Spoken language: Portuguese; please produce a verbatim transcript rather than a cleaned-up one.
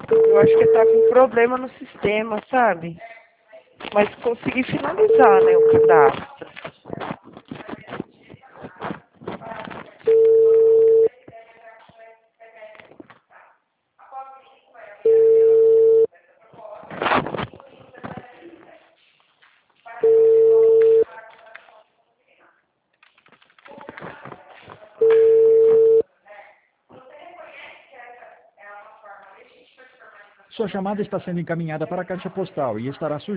Eu acho que tá com problema no sistema, sabe? Mas consegui finalizar, né, o cadastro. Sua chamada está sendo encaminhada para a caixa postal e estará sujeita